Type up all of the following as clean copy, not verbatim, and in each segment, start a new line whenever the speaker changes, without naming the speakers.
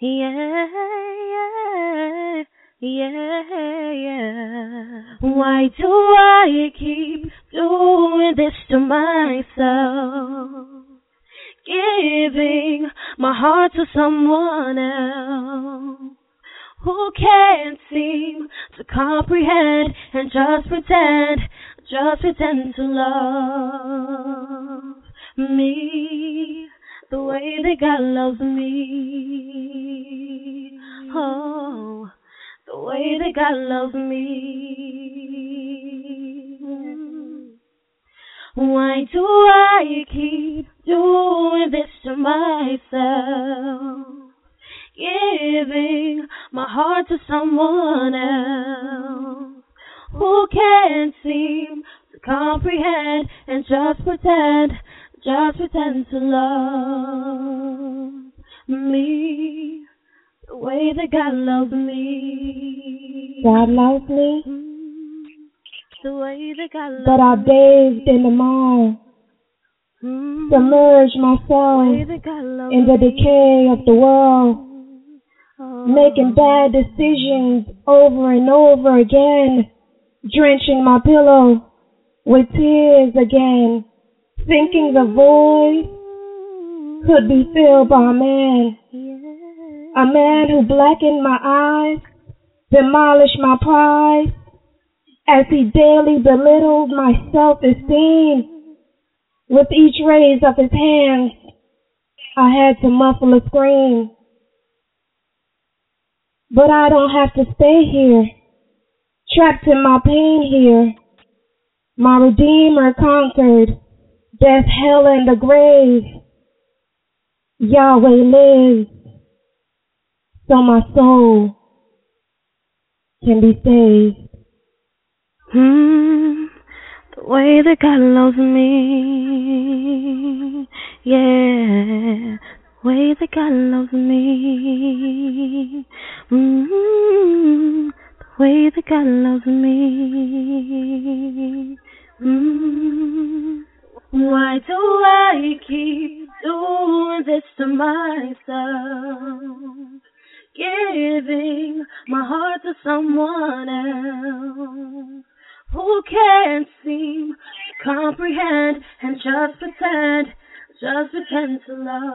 Yeah, yeah, yeah, yeah. Why do I keep doing this to myself? Giving my heart to someone else who can't seem to comprehend and just pretend to love me the way that God loves me. Oh, the way that God loves me. Why do I keep doing this to myself? Giving my heart to someone else who can't seem to comprehend and just pretend to love me the way that God loves me.
God loves me,
the way that God loves me.
but I bathed in the mire, submerged myself in the decay of the world, making bad decisions over and over again, drenching my pillow with tears again, thinking the void could be filled by a man who blackened my eyes, demolished my pride, as he daily belittled my self-esteem. With each raise of his hands, I had to muffle a scream. But I don't have to stay here, trapped in my pain here. My Redeemer conquered death, hell, and the grave. Yahweh lives, so my soul can be saved.
The way that God loves me, yeah, the way that God loves me, the way that God loves me. Why do I keep doing this to myself? Giving my heart to someone else who can't seem to comprehend and just pretend to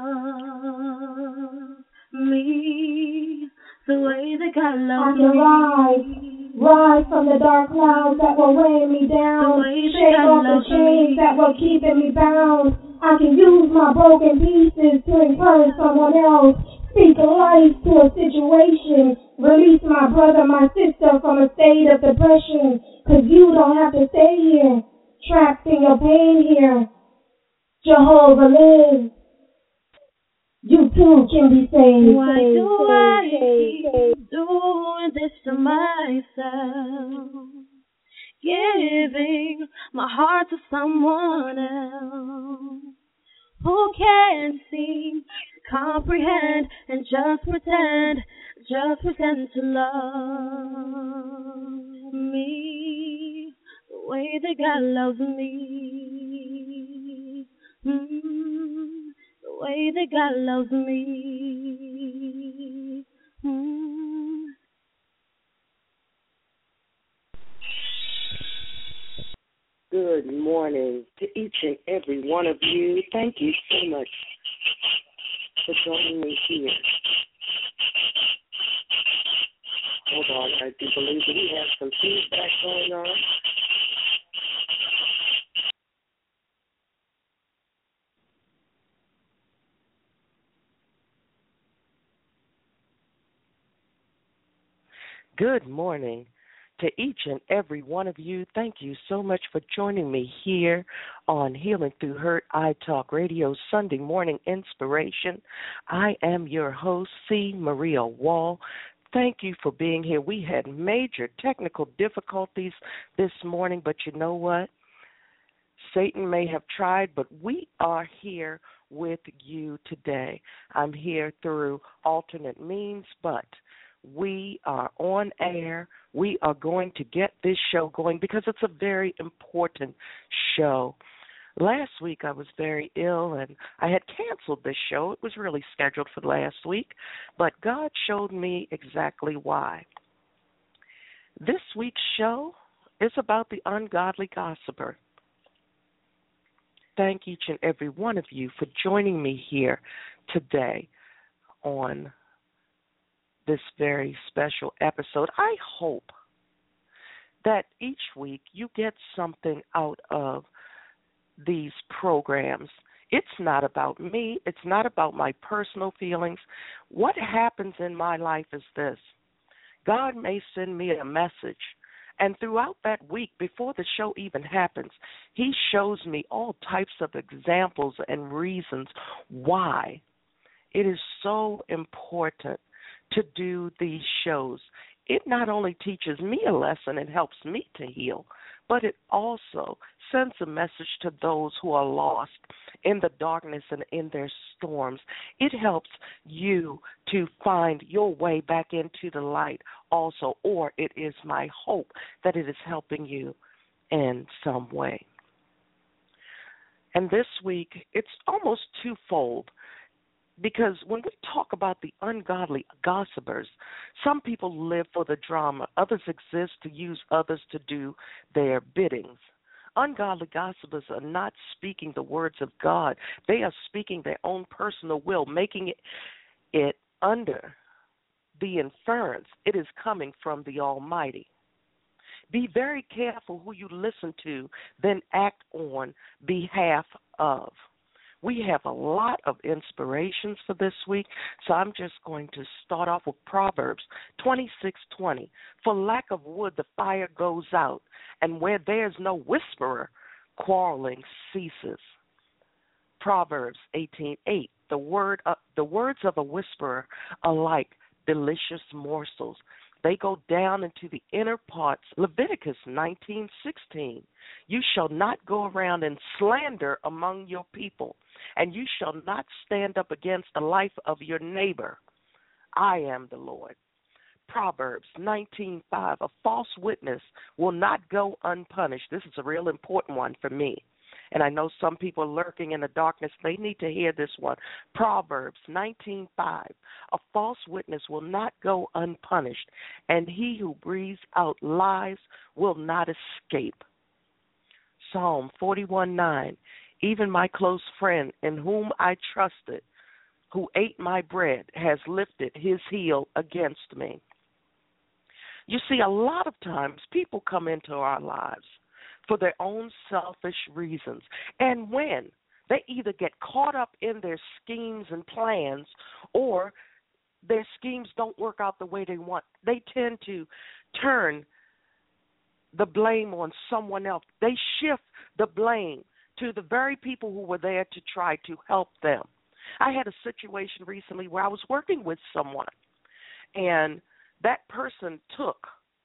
love me the way that God loves me.
Rise from the dark clouds that were weighing me down, shake off the chains that were keeping me bound. I can use my broken pieces to encourage someone else, speak life to a situation, release my brother, my sister from a state of depression, 'cause you don't have to stay here, trapped in your pain here. Jehovah lives. You too can be saved.
Why do I keep doing this to myself? Giving my heart to someone else who can't seem to comprehend and just pretend to love me the way that God loves me. The way that God loves me.
Good morning to each and every one of you. Thank you so much for joining me here. Hold on, I do believe that we have some feedback going on. Good morning to each and every one of you. Thank you so much for joining me here on Healing Through Hurt iTalk Radio Sunday Morning Inspiration. I am your host, C. Maria Wall. Thank you for being here. We had major technical difficulties this morning, but you know what? Satan may have tried, but we are here with you today. I'm here through alternate means, but we are on air. We are going to get this show going because it's a very important show. Last week I was very ill and I had canceled this show. It was really scheduled for last week, but God showed me exactly why. This week's show is about the ungodly gossiper. Thank each and every one of you for joining me here today on this very special episode. I hope that each week you get something out of these programs. It's not about me. It's not about my personal feelings. What happens in my life is this. God may send me a message, and throughout that week, before the show even happens, he shows me all types of examples and reasons why it is so important to do these shows. It not only teaches me a lesson and helps me to heal, but it also sends a message to those who are lost in the darkness and in their storms. It helps you to find your way back into the light also, or it is my hope that it is helping you in some way. And this week, it's almost twofold. Because when we talk about the ungodly gossipers, some people live for the drama. Others exist to use others to do their biddings. Ungodly gossipers are not speaking the words of God. They are speaking their own personal will, making it under the inference it is coming from the Almighty. Be very careful who you listen to, then act on behalf of. We have a lot of inspirations for this week, so I'm just going to start off with Proverbs 26:20. For lack of wood, the fire goes out, and where there's no whisperer, quarreling ceases. Proverbs 18:8. The words of a whisperer are like delicious morsels. They go down into the inner parts. Leviticus 19:16. You shall not go around and slander among your people, and you shall not stand up against the life of your neighbor. I am the Lord. Proverbs 19:5. A false witness will not go unpunished. This is a real important one for me. And I know some people are lurking in the darkness. They need to hear this one. Proverbs 19:5. A false witness will not go unpunished, and he who breathes out lies will not escape. Psalm 41:9. Even my close friend in whom I trusted, who ate my bread, has lifted his heel against me. You see, a lot of times people come into our lives for their own selfish reasons. And when they either get caught up in their schemes and plans or their schemes don't work out the way they want, they tend to turn the blame on someone else. They shift the blame to the very people who were there to try to help them. I had a situation recently where I was working with someone, and that person took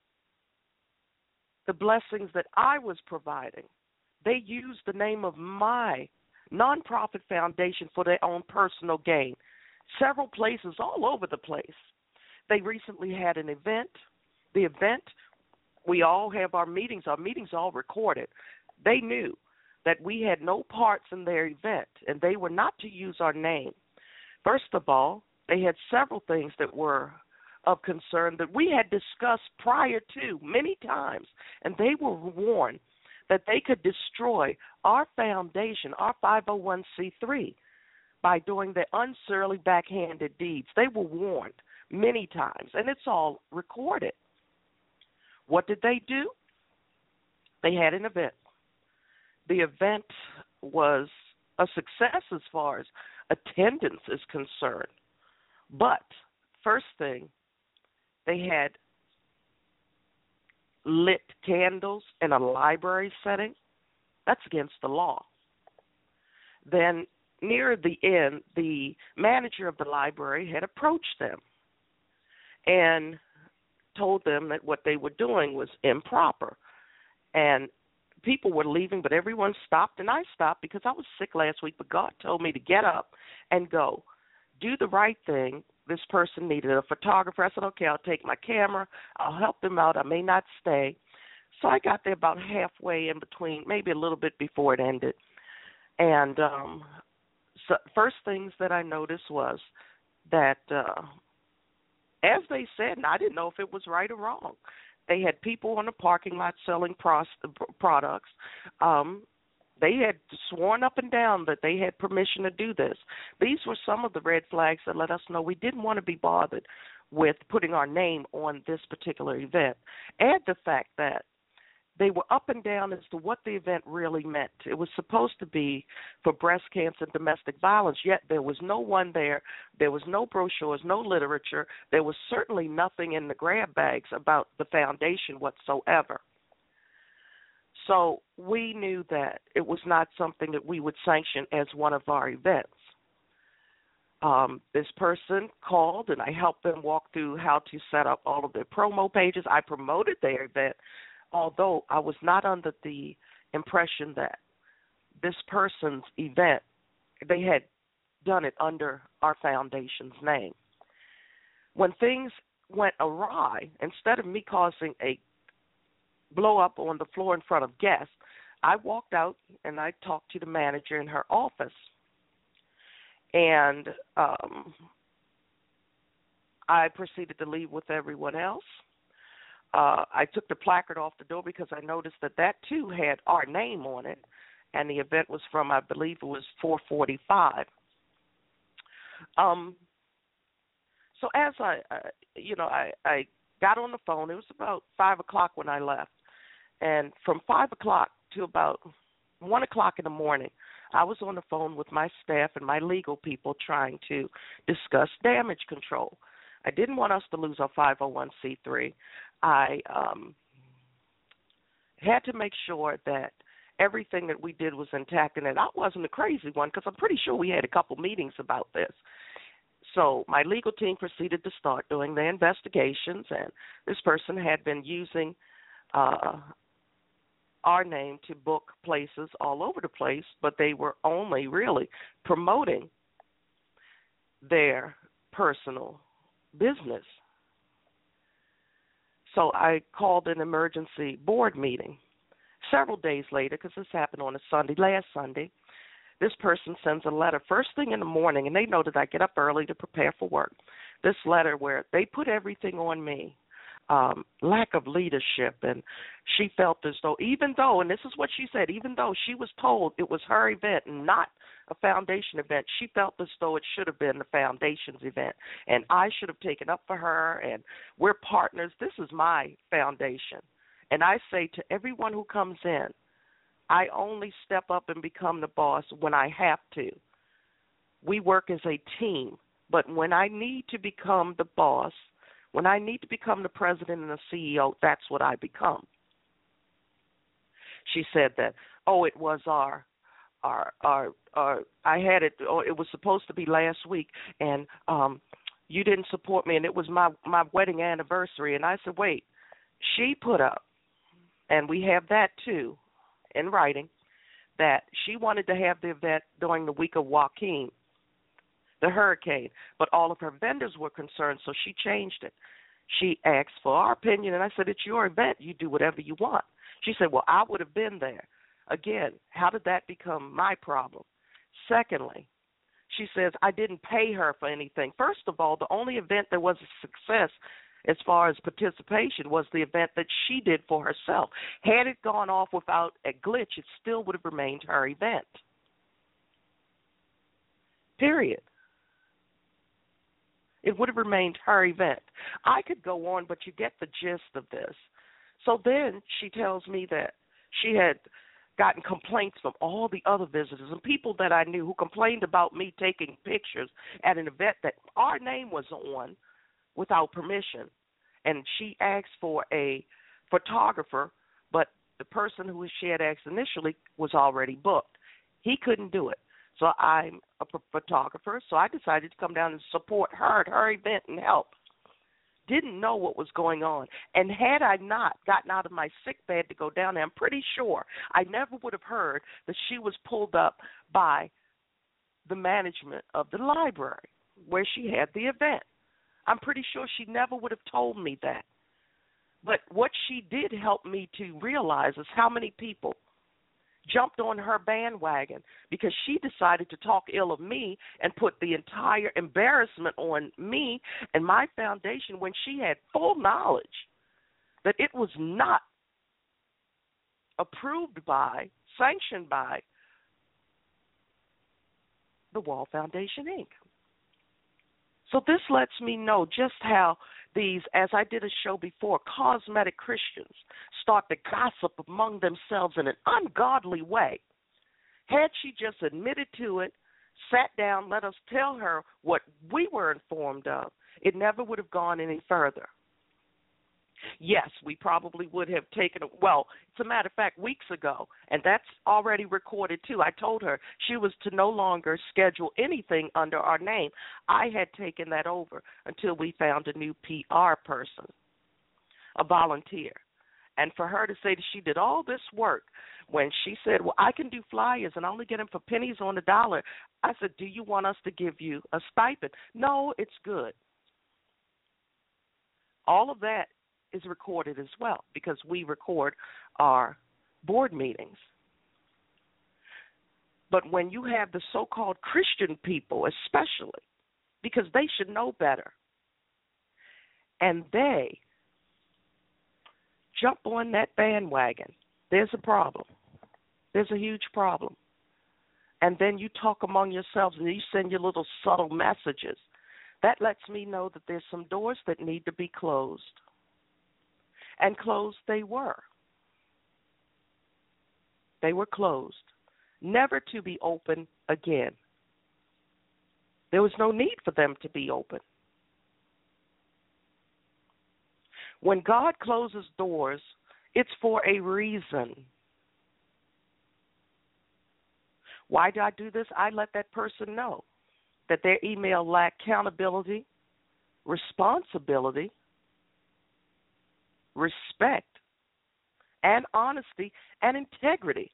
the blessings that I was providing. They used the name of my nonprofit foundation for their own personal gain. Several places all over the place. They recently had an event. The event, we all have our meetings all recorded. They knew that we had no parts in their event, and they were not to use our name. First of all, they had several things that were of concern that we had discussed prior to many times, and they were warned that they could destroy our foundation, our 501c3, by doing their unsurly backhanded deeds. They were warned many times, and it's all recorded. What did they do? They had an event. The event was a success as far as attendance is concerned. But first thing, they had lit candles in a library setting. That's against the law. Then near the end, the manager of the library had approached them and told them that what they were doing was improper. And people were leaving, but everyone stopped, and I stopped because I was sick last week, but God told me to get up and go. Do the right thing. This person needed a photographer. I said, okay, I'll take my camera. I'll help them out. I may not stay. So I got there about halfway in between, maybe a little bit before it ended. And so first things that I noticed was that, as they said, and I didn't know if it was right or wrong, they had people on the parking lot selling products. They had sworn up and down that they had permission to do this. These were some of the red flags that let us know we didn't want to be bothered with putting our name on this particular event. Add the fact that they were up and down as to what the event really meant. It was supposed to be for breast cancer and domestic violence, yet there was no one there. There was no brochures, no literature. There was certainly nothing in the grab bags about the foundation whatsoever. So we knew that it was not something that we would sanction as one of our events. This person called, and I helped them walk through how to set up all of their promo pages. I promoted their event, although I was not under the impression that this person's event, they had done it under our foundation's name. When things went awry, instead of me causing a blow up on the floor in front of guests, I walked out and I talked to the manager in her office. And I proceeded to leave with everyone else. I took the placard off the door because I noticed that too had our name on it, and the event was from, I believe it was 445. So as I got on the phone. It was about 5 o'clock when I left, and from 5 o'clock to about 1 o'clock in the morning, I was on the phone with my staff and my legal people trying to discuss damage control. I didn't want us to lose our 501c3. I had to make sure that everything that we did was intact, and that I wasn't a crazy one because I'm pretty sure we had a couple meetings about this. So my legal team proceeded to start doing their investigations, and this person had been using our name to book places all over the place, but they were only really promoting their personal business. So I called an emergency board meeting several days later, because this happened on a Sunday, last Sunday. This person sends a letter first thing in the morning, and they know that I get up early to prepare for work. This letter where they put everything on me, lack of leadership, and she felt as though, even though, and this is what she said, even though she was told it was her event and not a foundation event, she felt as though it should have been the foundation's event, and I should have taken up for her, and we're partners. This is my foundation. And I say to everyone who comes in, I only step up and become the boss when I have to. We work as a team, but when I need to become the boss, when I need to become the president and the CEO, that's what I become. She said that, it was I had it, or it was supposed to be last week, and you didn't support me, and it was my wedding anniversary. And I said, wait, she put up, and we have that too, in writing, that she wanted to have the event during the week of Joaquin, the hurricane, but all of her vendors were concerned, so she changed it. She asked for our opinion, and I said, it's your event. You do whatever you want. She said, well, I would have been there. Again, how did that become my problem? Secondly, she says, I didn't pay her for anything. First of all, the only event that was a success as far as participation was the event that she did for herself. Had it gone off without a glitch, it still would have remained her event. Period. It would have remained her event. I could go on, but you get the gist of this. So then she tells me that she had gotten complaints from all the other visitors and people that I knew who complained about me taking pictures at an event that our name was on without permission. And she asked for a photographer, but the person who she had asked initially was already booked. He couldn't do it. So I'm a photographer, so I decided to come down and support her at her event and help. Didn't know what was going on. And had I not gotten out of my sick bed to go down there, I'm pretty sure I never would have heard that she was pulled up by the management of the library where she had the event. I'm pretty sure she never would have told me that. But what she did help me to realize is how many people jumped on her bandwagon because she decided to talk ill of me and put the entire embarrassment on me and my foundation when she had full knowledge that it was not approved by, sanctioned by the Wall Foundation, Inc. So this lets me know just how these, as I did a show before, cosmetic Christians start to gossip among themselves in an ungodly way. Had she just admitted to it, sat down, let us tell her what we were informed of, it never would have gone any further. Yes, we probably would have taken it. Well, it's a matter of fact, weeks ago, and that's already recorded too. I told her she was to no longer schedule anything under our name. I had taken that over until we found a new PR person, a volunteer. And for her to say that she did all this work when she said, well, I can do flyers and only get them for pennies on the dollar. I said, do you want us to give you a stipend? No, it's good. All of that is recorded as well because we record our board meetings. But when you have the so-called Christian people especially, because they should know better, and they jump on that bandwagon, there's a problem. There's a huge problem. And then you talk among yourselves and you send your little subtle messages. That lets me know that there's some doors that need to be closed. And closed they were. They were closed, never to be open again. There was no need for them to be open. When God closes doors, it's for a reason. Why do I do this? I let that person know that their email lacked accountability, responsibility, respect, and honesty and integrity.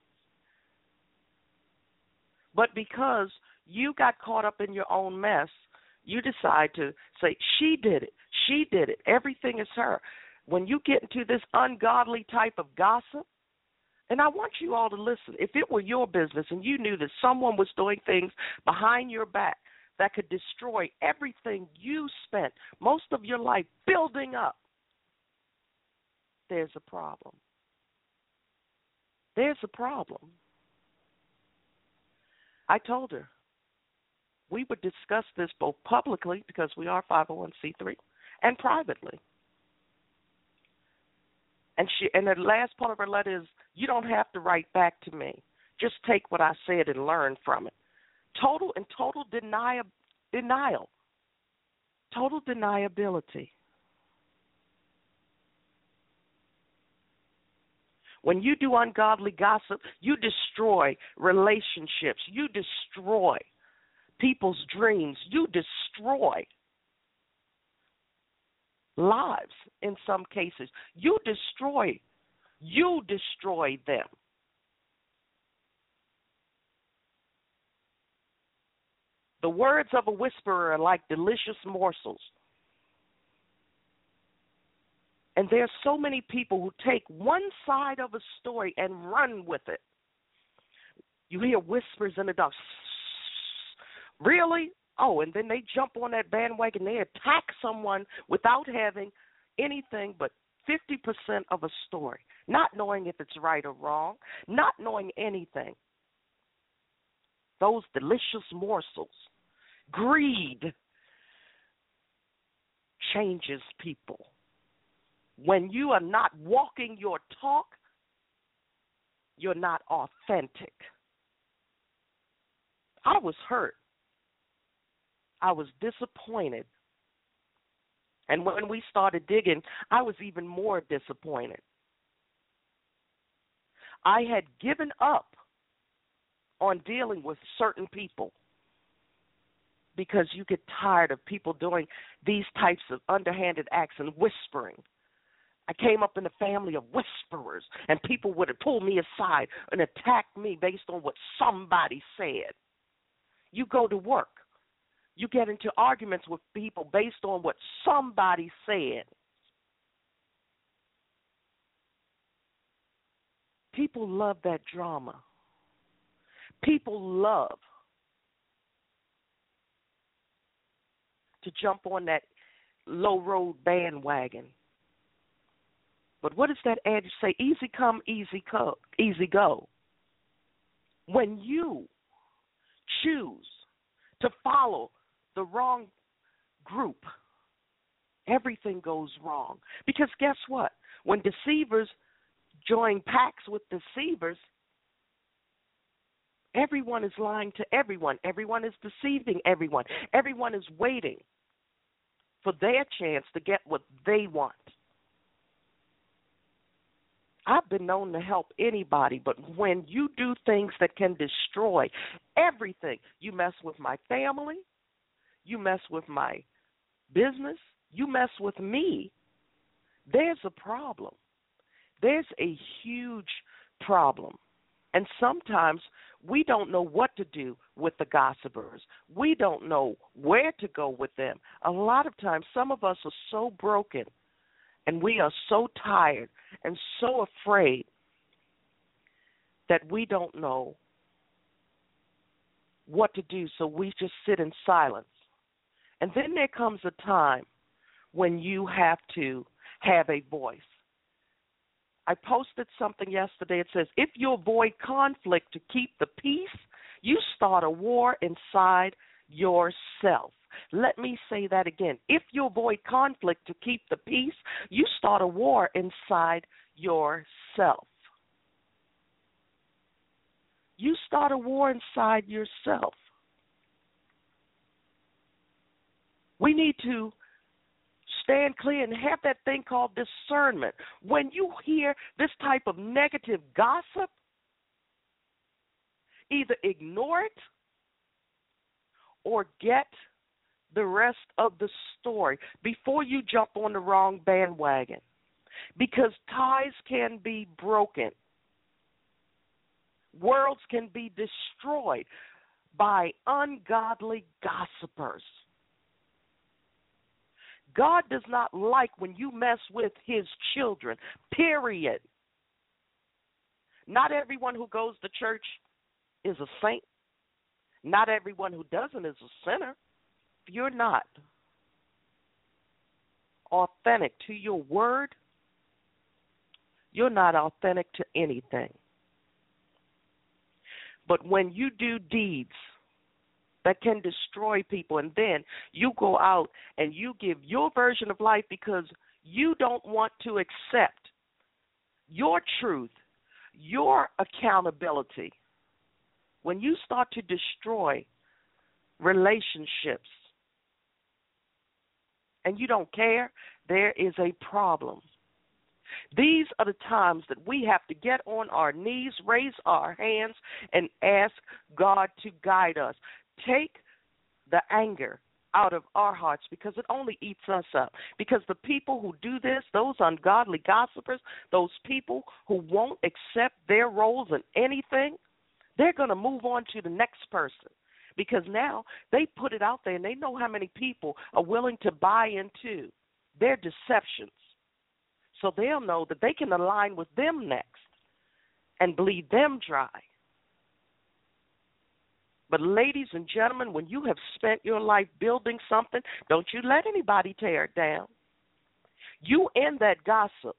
But because you got caught up in your own mess, you decide to say, she did it, everything is her. When you get into this ungodly type of gossip, and I want you all to listen, if it were your business and you knew that someone was doing things behind your back that could destroy everything you spent most of your life building up, there's a problem. There's a problem. I told her we would discuss this both publicly, because we are 501c3, and privately. And the last part of her letter is, you don't have to write back to me. Just take what I said and learn from it. Total denial. Total deniability. When you do ungodly gossip, you destroy relationships. You destroy people's dreams. You destroy lives in some cases. You destroy them. The words of a whisperer are like delicious morsels. And there's so many people who take one side of a story and run with it. You hear whispers in the dark. Really? Oh, and then they jump on that bandwagon. They attack someone without having anything but 50% of a story, not knowing if it's right or wrong, not knowing anything. Those delicious morsels. Greed changes people. When you are not walking your talk, you're not authentic. I was hurt. I was disappointed. And when we started digging, I was even more disappointed. I had given up on dealing with certain people because you get tired of people doing these types of underhanded acts and whispering. I came up in a family of whisperers, and people would pull me aside and attack me based on what somebody said. You go to work. You get into arguments with people based on what somebody said. People love that drama. People love to jump on that low road bandwagon. But what does that adage say? Easy come, easy go. When you choose to follow the wrong group, everything goes wrong. Because guess what? When deceivers join packs with deceivers, everyone is lying to everyone. Everyone is deceiving everyone. Everyone is waiting for their chance to get what they want. I've been known to help anybody, but when you do things that can destroy everything, you mess with my family, you mess with my business, you mess with me, there's a problem. There's a huge problem. And sometimes we don't know what to do with the gossipers. We don't know where to go with them. A lot of times, some of us are so broken and we are so tired and so afraid that we don't know what to do, so we just sit in silence. And then there comes a time when you have to have a voice. I posted something yesterday. It says, if you avoid conflict to keep the peace, you start a war inside yourself. Let me say that again. If you avoid conflict to keep the peace, you start a war inside yourself. You start a war inside yourself. We need to stand clear and have that thing called discernment. When you hear this type of negative gossip, either ignore it or get the rest of the story before you jump on the wrong bandwagon, because ties can be broken. Worlds can be destroyed by ungodly gossipers. God does not like when you mess with his children, period. Not everyone who goes to church is a saint. Not everyone who doesn't is a sinner. If you're not authentic to your word, you're not authentic to anything. But when you do deeds that can destroy people, and then you go out and you give your version of life because you don't want to accept your truth, your accountability, when you start to destroy relationships and you don't care, there is a problem. These are the times that we have to get on our knees, raise our hands, and ask God to guide us. Take the anger out of our hearts, because it only eats us up. Because the people who do this, those ungodly gossipers, those people who won't accept their roles in anything, they're going to move on to the next person. Because now they put it out there and they know how many people are willing to buy into their deceptions. So they'll know that they can align with them next and bleed them dry. But ladies and gentlemen, when you have spent your life building something, don't you let anybody tear it down. You end that gossip.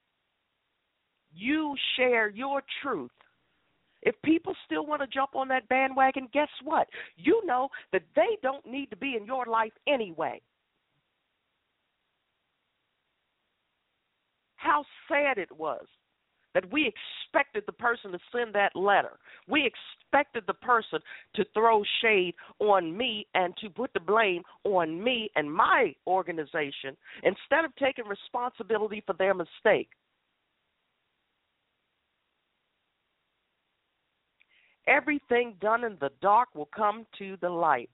You share your truth. If people still want to jump on that bandwagon, guess what? You know that they don't need to be in your life anyway. How sad it was that we expected the person to send that letter. We expected the person to throw shade on me and to put the blame on me and my organization instead of taking responsibility for their mistake. Everything done in the dark will come to the light.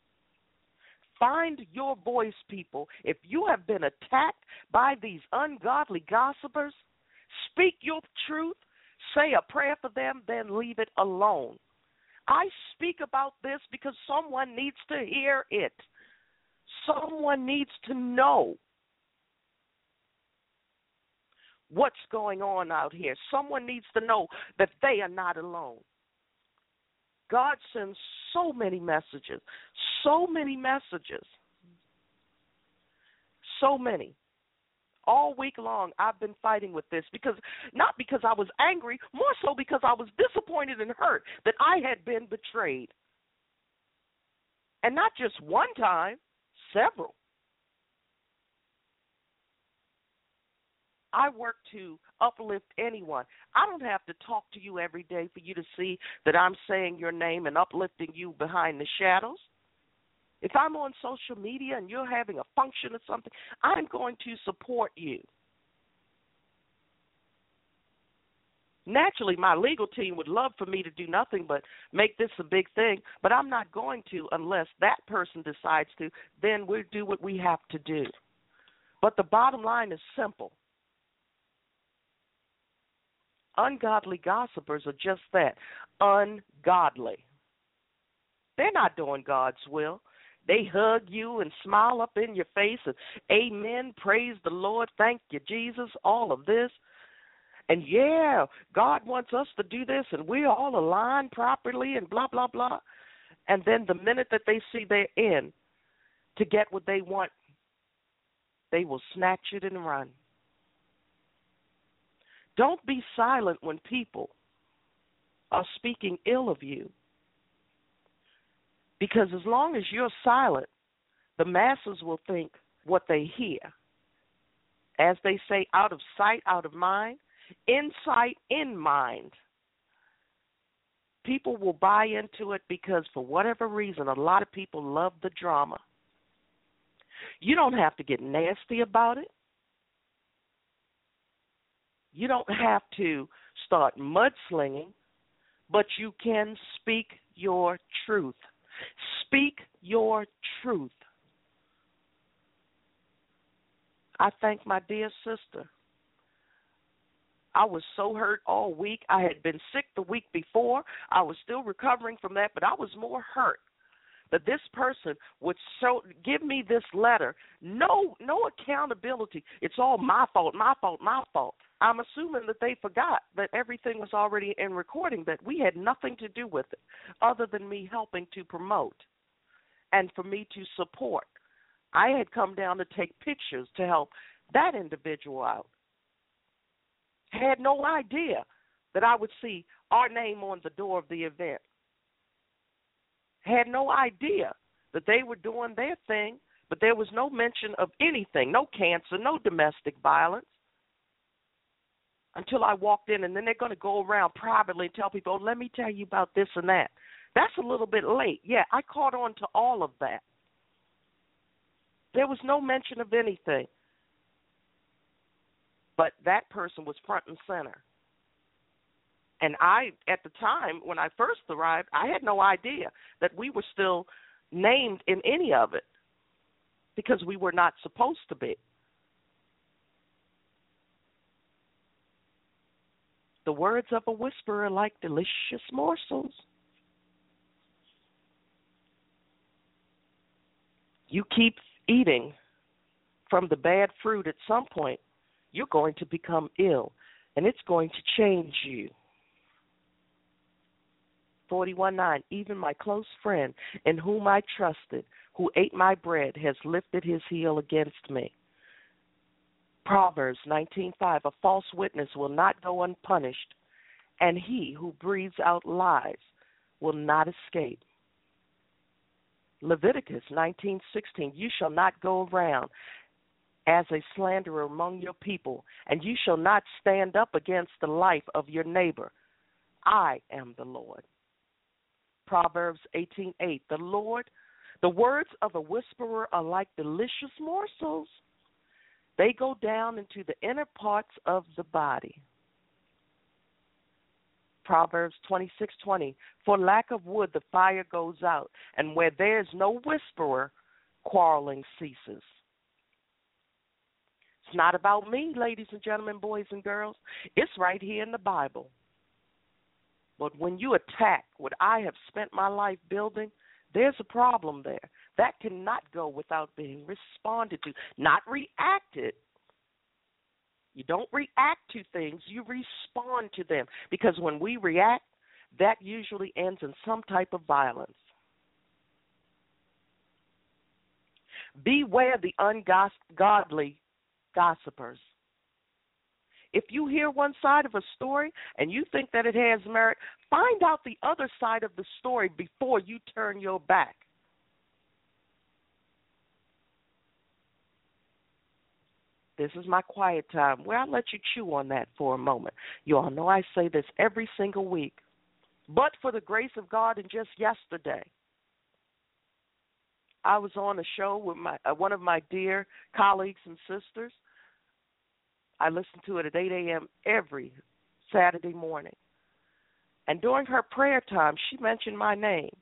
Find your voice, people. If you have been attacked by these ungodly gossipers, speak your truth, say a prayer for them, then leave it alone. I speak about this because someone needs to hear it. Someone needs to know what's going on out here. Someone needs to know that they are not alone. God sends so many messages, so many messages, so many. All week long, I've been fighting with this not because I was angry, more so because I was disappointed and hurt that I had been betrayed. And not just one time, several. I work to uplift anyone. I don't have to talk to you every day for you to see that I'm saying your name and uplifting you behind the shadows. If I'm on social media and you're having a function or something, I'm going to support you. Naturally, my legal team would love for me to do nothing but make this a big thing, but I'm not going to unless that person decides to. Then we'll do what we have to do. But the bottom line is simple. Ungodly gossipers are just that, ungodly. They're not doing God's will. They hug you and smile up in your face and amen, praise the Lord, thank you, Jesus, all of this. And yeah, God wants us to do this and we're all aligned properly and blah, blah, blah. And then the minute that they see they're in to get what they want, they will snatch it and run. Don't be silent when people are speaking ill of you. Because as long as you're silent, the masses will think what they hear. As they say, out of sight, out of mind, in sight, in mind. People will buy into it because for whatever reason, a lot of people love the drama. You don't have to get nasty about it. You don't have to start mudslinging, but you can speak your truth. Speak your truth. I thank my dear sister. I was so hurt all week. I had been sick the week before. I was still recovering from that, but I was more hurt that this person would give me this letter. No accountability. It's all my fault, my fault, my fault. I'm assuming that they forgot that everything was already in recording, that we had nothing to do with it other than me helping to promote and for me to support. I had come down to take pictures to help that individual out. Had no idea that I would see our name on the door of the event. Had no idea that they were doing their thing, but there was no mention of anything, no cancer, no domestic violence, until I walked in, and then they're going to go around privately and tell people, oh, let me tell you about this and that. That's a little bit late. Yeah, I caught on to all of that. There was no mention of anything. But that person was front and center. And I, at the time, when I first arrived, I had no idea that we were still named in any of it because we were not supposed to be. The words of a whisperer are like delicious morsels. You keep eating from the bad fruit, at some point, you're going to become ill, and it's going to change you. 41:9, even my close friend in whom I trusted, who ate my bread, has lifted his heel against me. Proverbs 19:5, a false witness will not go unpunished, and he who breathes out lies will not escape. Leviticus 19:16, you shall not go around as a slanderer among your people, and you shall not stand up against the life of your neighbor. I am the Lord. Proverbs 18:8, the words of a whisperer are like delicious morsels. They go down into the inner parts of the body. Proverbs 26:20, for lack of wood the fire goes out, and where there is no whisperer, quarreling ceases. It's not about me, ladies and gentlemen, boys and girls. It's right here in the Bible. But when you attack what I have spent my life building, there's a problem there. That cannot go without being responded to, not reacted. You don't react to things, you respond to them. Because when we react, that usually ends in some type of violence. Beware the ungodly gossipers. If you hear one side of a story and you think that it has merit, find out the other side of the story before you turn your back. This is my quiet time where I let you chew on that for a moment. You all know I say this every single week. But for the grace of God, and just yesterday, I was on a show with one of my dear colleagues and sisters. I listen to it at 8 a.m. every Saturday morning. And during her prayer time, she mentioned my name.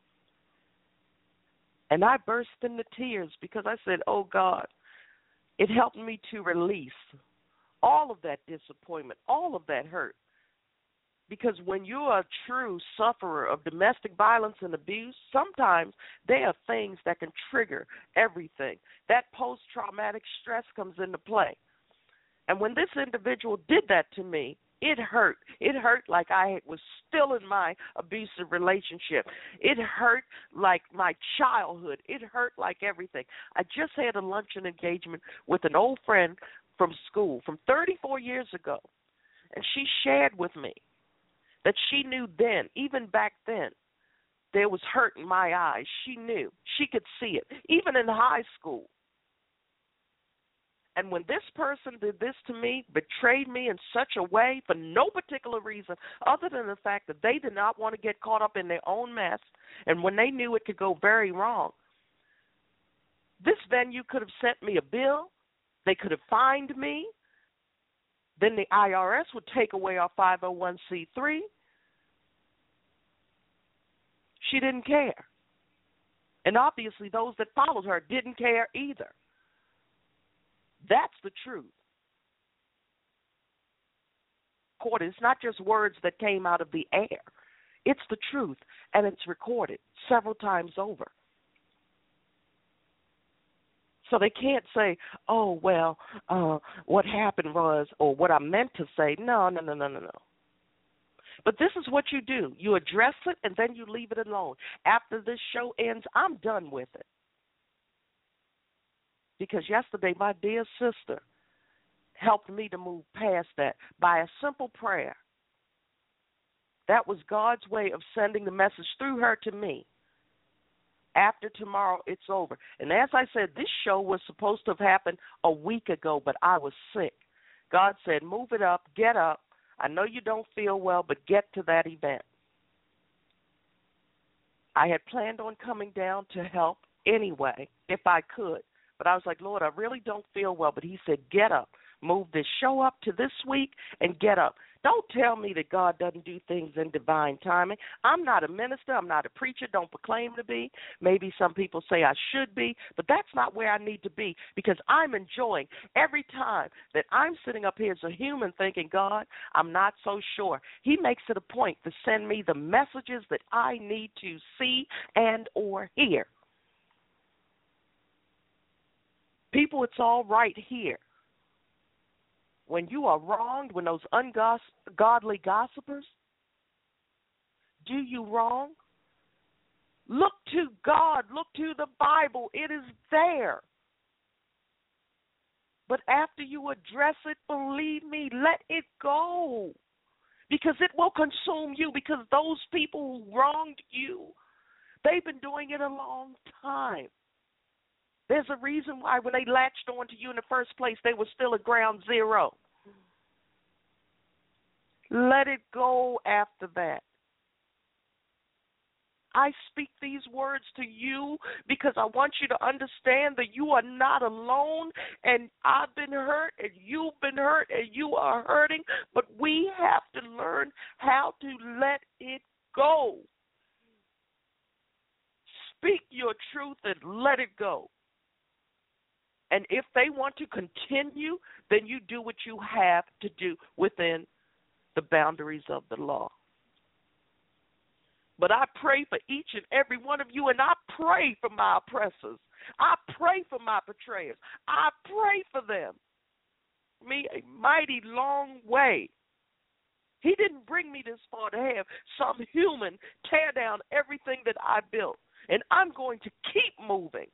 And I burst into tears because I said, oh, God, it helped me to release all of that disappointment, all of that hurt. Because when you're a true sufferer of domestic violence and abuse, sometimes there are things that can trigger everything. That post-traumatic stress comes into play. And when this individual did that to me, it hurt. It hurt like I was still in my abusive relationship. It hurt like my childhood. It hurt like everything. I just had a luncheon engagement with an old friend from school from 34 years ago, and she shared with me that she knew then, even back then, there was hurt in my eyes. She knew. She could see it, even in high school. And when this person did this to me, betrayed me in such a way for no particular reason other than the fact that they did not want to get caught up in their own mess, and when they knew it could go very wrong, this venue could have sent me a bill. They could have fined me. Then the IRS would take away our 501c3. She didn't care. And obviously those that followed her didn't care either. That's the truth. Court, it's not just words that came out of the air. It's the truth, and it's recorded several times over. So they can't say, oh, well, what happened was, or what I meant to say. No. But this is what you do. You address it, and then you leave it alone. After this show ends, I'm done with it. Because yesterday, my dear sister helped me to move past that by a simple prayer. That was God's way of sending the message through her to me. After tomorrow, it's over. And as I said, this show was supposed to have happened a week ago, but I was sick. God said, move it up, get up. I know you don't feel well, but get to that event. I had planned on coming down to help anyway, if I could. But I was like, Lord, I really don't feel well. But he said, get up. Move this show up to this week and get up. Don't tell me that God doesn't do things in divine timing. I'm not a minister. I'm not a preacher. Don't proclaim to be. Maybe some people say I should be, but that's not where I need to be because I'm enjoying every time that I'm sitting up here as a human thinking, God, I'm not so sure. He makes it a point to send me the messages that I need to see and or hear. People, it's all right here. When you are wronged, when those ungodly gossipers do you wrong, look to God, look to the Bible. It is there. But after you address it, believe me, let it go. Because it will consume you because those people who wronged you, they've been doing it a long time. There's a reason why when they latched on to you in the first place, they were still at ground zero. Let it go after that. I speak these words to you because I want you to understand that you are not alone, and I've been hurt, and you've been hurt, and you are hurting, but we have to learn how to let it go. Speak your truth and let it go. And if they want to continue, then you do what you have to do within the boundaries of the law. But I pray for each and every one of you, and I pray for my oppressors. I pray for my betrayers. I pray for them. Me a mighty long way. He didn't bring me this far to have some human tear down everything that I built. And I'm going to keep moving.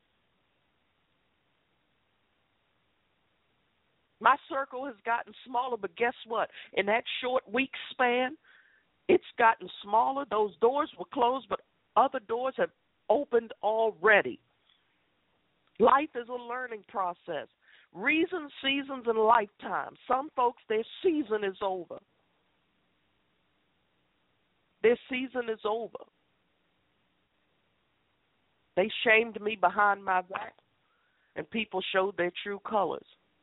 My circle has gotten smaller, but guess what? In that short week span, it's gotten smaller. Those doors were closed, but other doors have opened already. Life is a learning process. Reasons, seasons, and lifetimes. Some folks, their season is over. Their season is over. They shamed me behind my back, and people showed their true colors.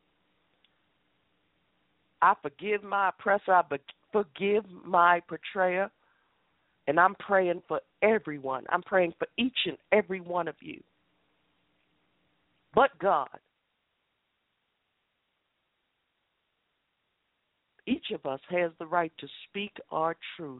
I forgive my oppressor. I forgive my betrayer. And I'm praying for everyone. I'm praying for each and every one of you. But God, each of us has the right to speak our truth.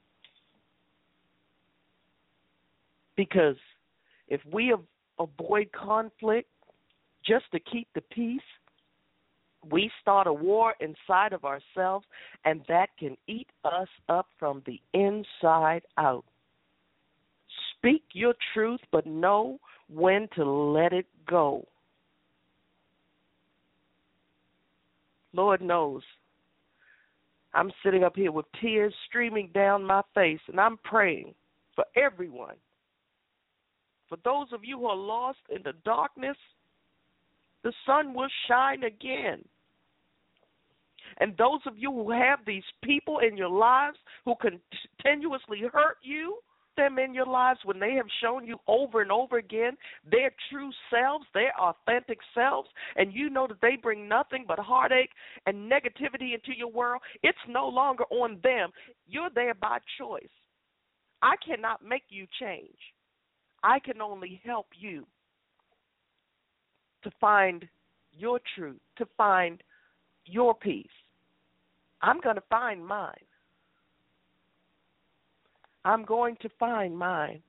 Because if we avoid conflict just to keep the peace, we start a war inside of ourselves, and that can eat us up from the inside out. Speak your truth, but know when to let it go. Lord knows, I'm sitting up here with tears streaming down my face, and I'm praying for everyone. For those of you who are lost in the darkness, the sun will shine again. And those of you who have these people in your lives who continuously hurt you, them in your lives when they have shown you over and over again their true selves, their authentic selves, and you know that they bring nothing but heartache and negativity into your world, it's no longer on them. You're there by choice. I cannot make you change. I can only help you to find your truth, to find your peace. I'm going to find mine. I'm going to find mine.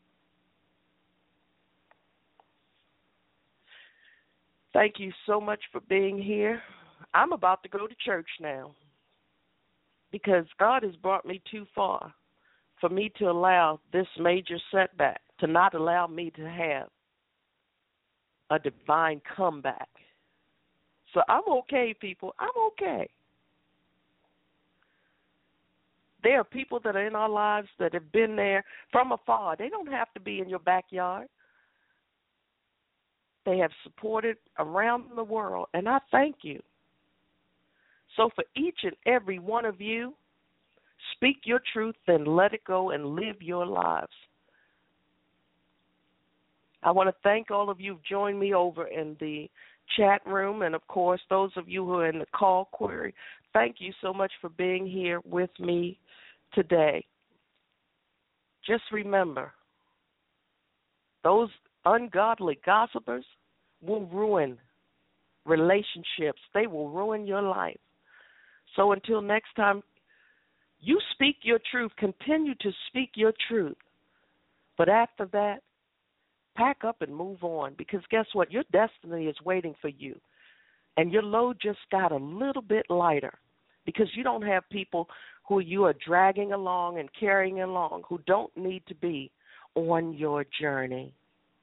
Thank you so much for being here. I'm about to go to church now because God has brought me too far for me to allow this major setback, to not allow me to have a divine comeback. So I'm okay, people. I'm okay. There are people that are in our lives that have been there from afar. They don't have to be in your backyard. They have supported around the world, and I thank you. So for each and every one of you, speak your truth and let it go and live your lives. I want to thank all of you who've joined me over in the chat room, and, of course, those of you who are in the call query. Thank you so much for being here with me today. Just remember, those ungodly gossipers will ruin relationships. They will ruin your life. So until next time, you speak your truth. Continue to speak your truth. But after that, pack up and move on, because guess what? Your destiny is waiting for you. And your load just got a little bit lighter because you don't have people who you are dragging along and carrying along who don't need to be on your journey.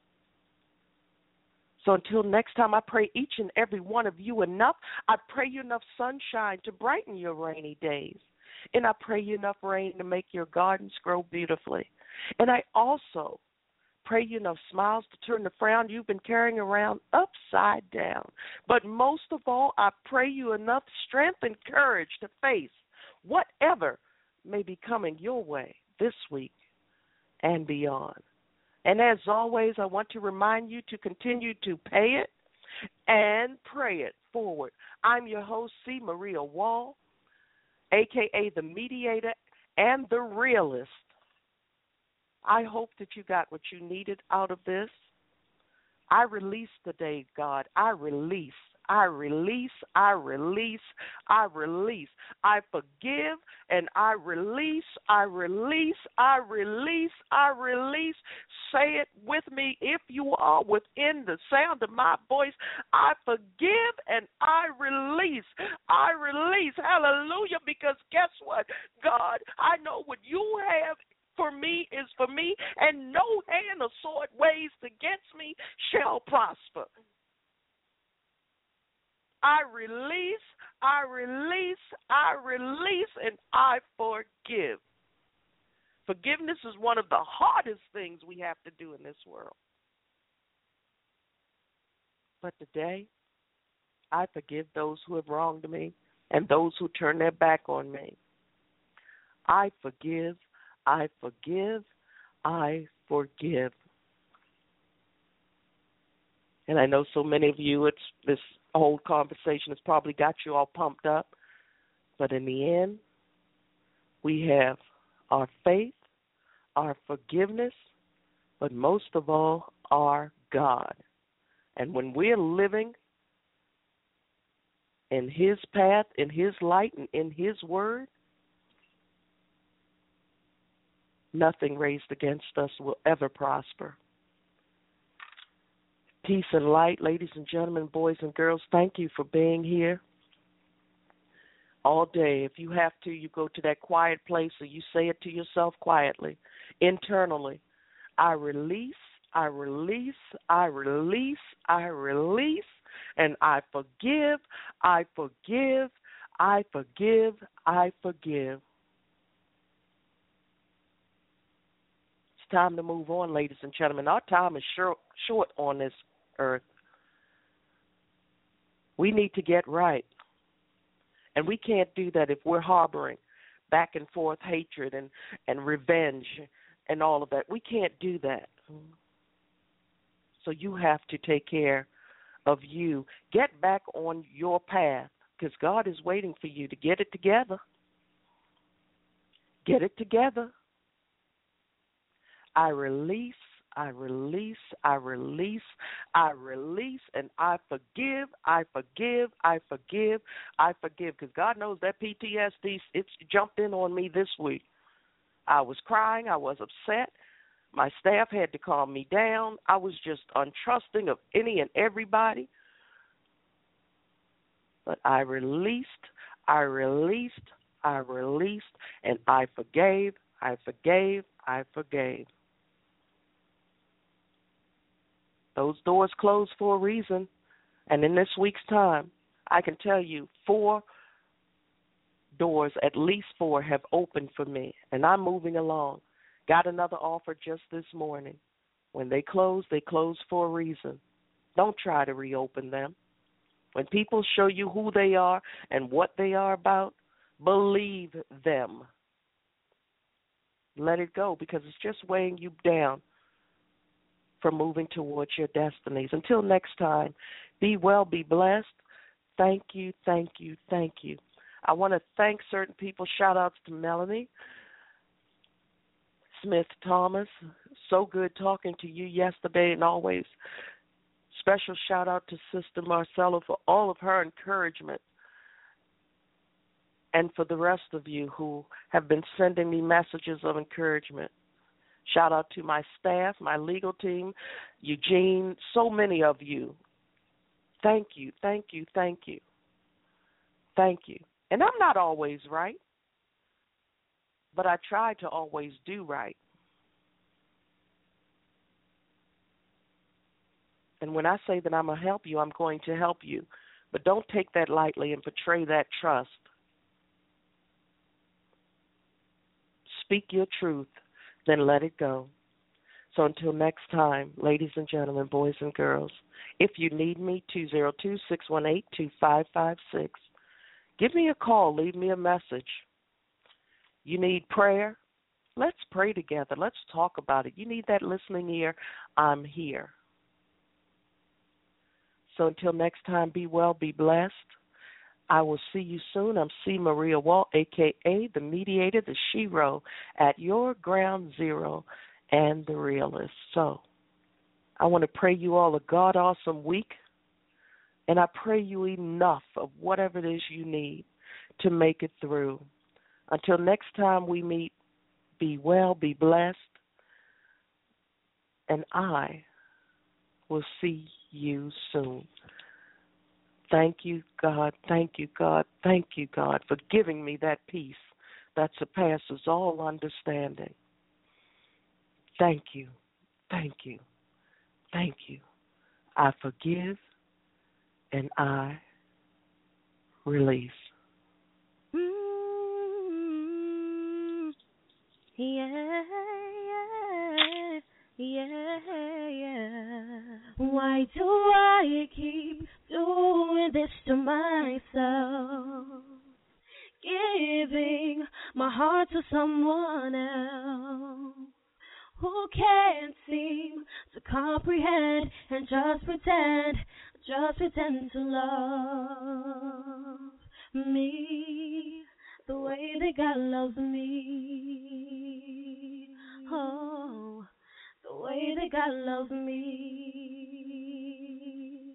So until next time, I pray each and every one of you enough. I pray you enough sunshine to brighten your rainy days. And I pray you enough rain to make your gardens grow beautifully. And I also pray you enough smiles to turn the frown you've been carrying around upside down. But most of all, I pray you enough strength and courage to face whatever may be coming your way this week and beyond. And as always, I want to remind you to continue to pay it and pray it forward. I'm your host, C. Maria Wall, a.k.a. the mediator and the realist. I hope that you got what you needed out of this. I release today, God. I release. I release, I release, I release. I forgive and I release, I release, I release, I release. Say it with me if you are within the sound of my voice. I forgive and I release. I release. Hallelujah. Because guess what? God, I know what you have for me is for me, and no hand or sword raised against me shall prosper. I release, I release, I release, and I forgive. Forgiveness is one of the hardest things we have to do in this world. But today, I forgive those who have wronged me and those who turn their back on me. I forgive, I forgive, I forgive. And I know so many of you, this whole conversation has probably got you all pumped up. But in the end, we have our faith, our forgiveness, but most of all, our God. And when we're living in His path, in His light, and in His word, nothing raised against us will ever prosper. Peace and light, ladies and gentlemen, boys and girls, thank you for being here all day. If you have to, you go to that quiet place or you say it to yourself quietly, internally. I release, I release, I release, I release, and I forgive, I forgive, I forgive, I forgive. It's time to move on, ladies and gentlemen. Our time is short on this earth. We need to get right. And we can't do that if we're harboring back and forth hatred and revenge and all of that. We can't do that. So you have to take care of you. Get back on your path because God is waiting for you to get it together. Get it together. I release, I release, I release, I release, and I forgive, I forgive, I forgive, I forgive. Because God knows that PTSD, it's jumped in on me this week. I was crying. I was upset. My staff had to calm me down. I was just untrusting of any and everybody. But I released, I released, I released, and I forgave, I forgave, I forgave. Those doors closed for a reason. And in this week's time, I can tell you 4 doors, at least 4, have opened for me. And I'm moving along. Got another offer just this morning. When they close for a reason. Don't try to reopen them. When people show you who they are and what they are about, believe them. Let it go because it's just weighing you down from moving towards your destinies. Until next time, be well, be blessed. Thank you, thank you, thank you. I want to thank certain people. Shout-outs to Melanie Smith-Thomas. So good talking to you yesterday and always. Special shout-out to Sister Marcella for all of her encouragement. And for the rest of you who have been sending me messages of encouragement. Shout out to my staff, my legal team, Eugene, so many of you. Thank you, thank you, thank you. Thank you. And I'm not always right, but I try to always do right. And when I say that I'm going to help you, I'm going to help you. But don't take that lightly and betray that trust. Speak your truth. Then let it go. So until next time, ladies and gentlemen, boys and girls, if you need me, 202-618-2556. Give me a call. Leave me a message. You need prayer? Let's pray together. Let's talk about it. You need that listening ear? I'm here. So until next time, be well, be blessed. I will see you soon. I'm C. Maria Walt, a.k.a. the mediator, the Shero, at your ground zero and the realist. So I want to pray you all a God-awesome week And I pray you enough of whatever it is you need to make it through. Until next time we meet, be well, be blessed, and I will see you soon. Thank you, God. Thank you, God. Thank you, God, for giving me that peace that surpasses all understanding. Thank you. Thank you. Thank you. I forgive and I release.
Yeah, yeah, yeah. Why do I keep doing this to myself? Giving my heart to someone else who can't seem to comprehend and just pretend to love me the way that God loves me. Oh, the way that God loves me.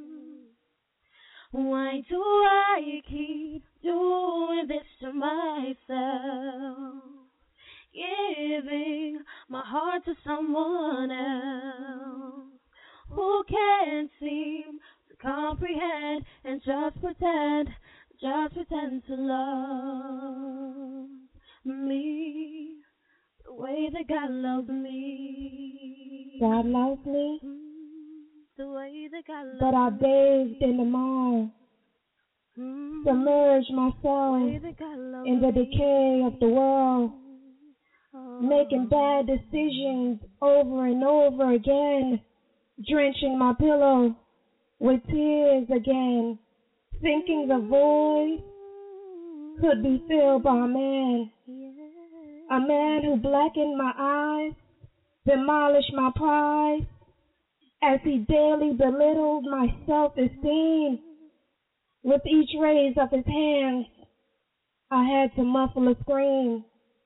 Why do I keep doing this to myself? Giving my heart to someone else who can't seem to comprehend and just pretend to love me the way that God loves me.
God loves me,
The way that God loves me.
but I bathed in the mire, submerged myself in the decay of the world, making bad decisions over and over again, drenching my pillow with tears again, thinking the void could be filled by a man who blackened my eyes, demolished my pride, as he daily belittled my self-esteem. With each raise of his hands, I had to muffle a scream.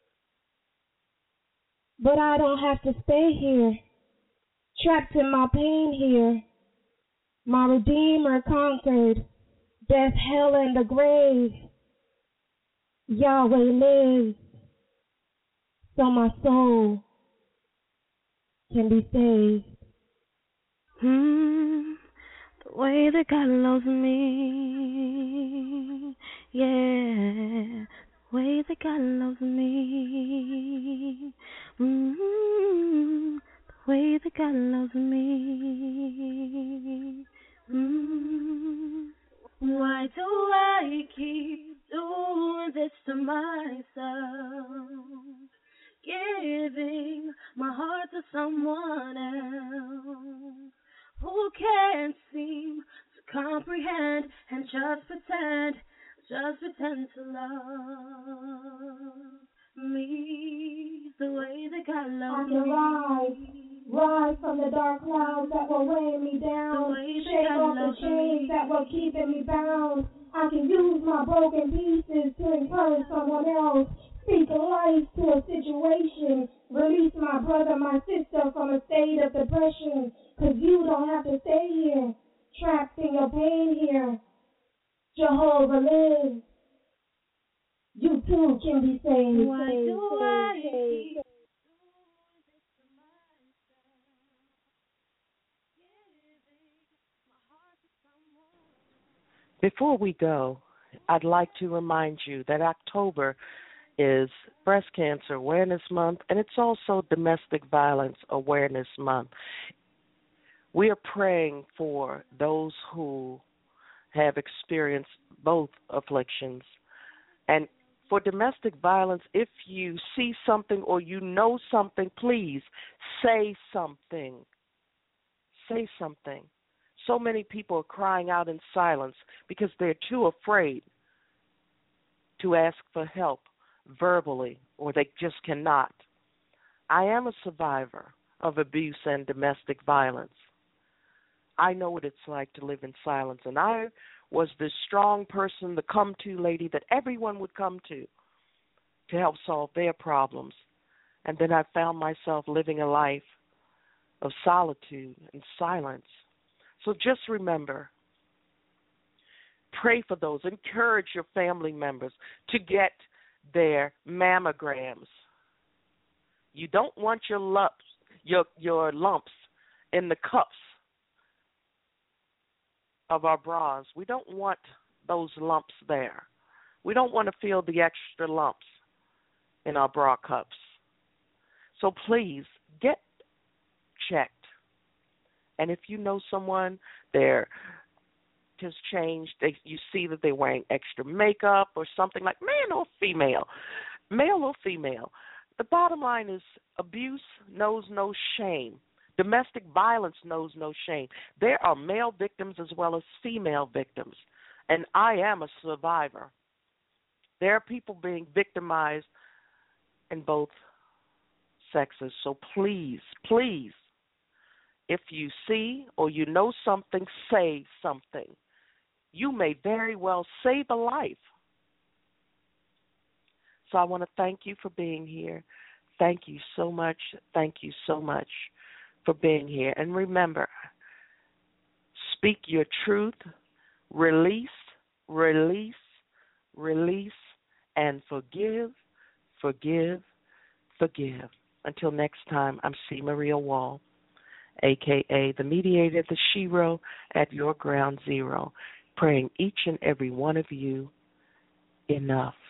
But I don't have to stay here, trapped in my pain here. My Redeemer conquered death, hell, and the grave. Yahweh lives, so my soul can be saved.
The way that God loves me, yeah. The way that God loves me, the way that God loves me. Why do I keep doing this to myself? Giving my heart to someone else who can't seem to comprehend and just pretend to love me the way that God loves me.
I can rise from the dark clouds that will weigh me down, shake off the chains that were keeping me bound. I can use my broken pieces to encourage someone else, speak life to a situation, release my brother, my sister from a state of depression, 'cause you don't have to stay here, trapped in your pain here. Jehovah lives. You too can be saved.
Why do I keep
Before we go, I'd like to remind you that October is Breast Cancer Awareness Month, and it's also Domestic Violence Awareness Month. We are praying for those who have experienced both afflictions. And for domestic violence, if you see something or you know something, please say something. Say something. So many people are crying out in silence because they're too afraid to ask for help verbally, or they just cannot. I am a survivor of abuse and domestic violence. I know what it's like to live in silence, and I was the strong person, the come-to lady that everyone would come to help solve their problems. And then I found myself living a life of solitude and silence. So just remember, Pray for those. Encourage your family members to get their mammograms. You don't want your lumps in the cups of our bras. We don't want those lumps there. We don't want to feel the extra lumps in our bra cups. So please get checked. And if you know someone, their has changed, you see that they're wearing extra makeup or something, like male or female, the bottom line is abuse knows no shame. Domestic violence knows no shame. There are male victims as well as female victims, and I am a survivor. There are people being victimized in both sexes. So please, please, if you see or you know something, say something. You may very well save a life. So I want to thank you for being here. Thank you so much. Thank you so much for being here. And remember, speak your truth, release, release, release, and forgive, forgive, forgive. Until next time, I'm C. Maria Wall, a.k.a. the mediator, the Shero at your ground zero, praying each and every one of you enough.